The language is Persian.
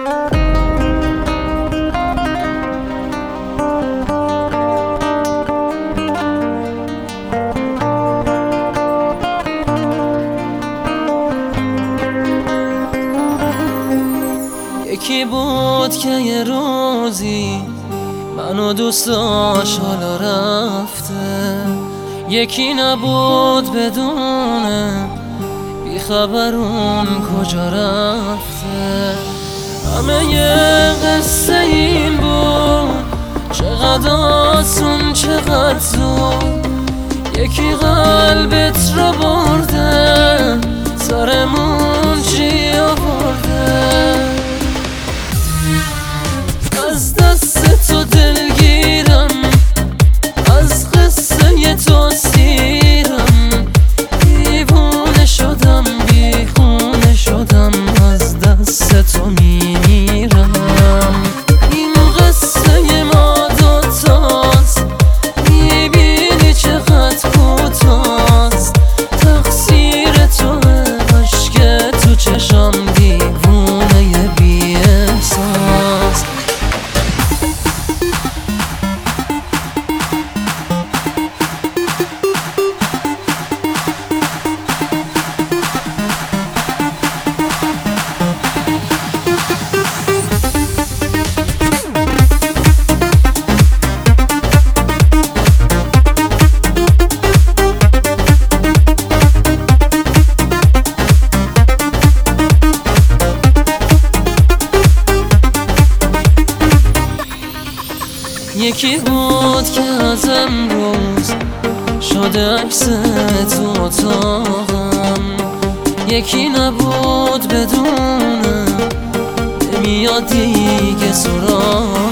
یکی بود که یه روزی منو دوست داشت حالا رفته، یکی نبود بدونه بی خبر اون کجا رفته. همه یه قصه این بود، چقدر آسون چقدر زود، یکی قلبت رو برده سرمون چی آورده. از دست تو دلگیرم، از قصه تو سیرم، دیوونه شدم بیخونه شدم، از دست تو میمیرم. این قصه ما دوتاست، میبینی چقدر کوتاست، تقصیر توه عشق تو چشم، دیوونه بی احساس. یکی بود که از امروز شده عکس تو اتاقم، یکی نبود بدونه نمیاد دیگه سراغم.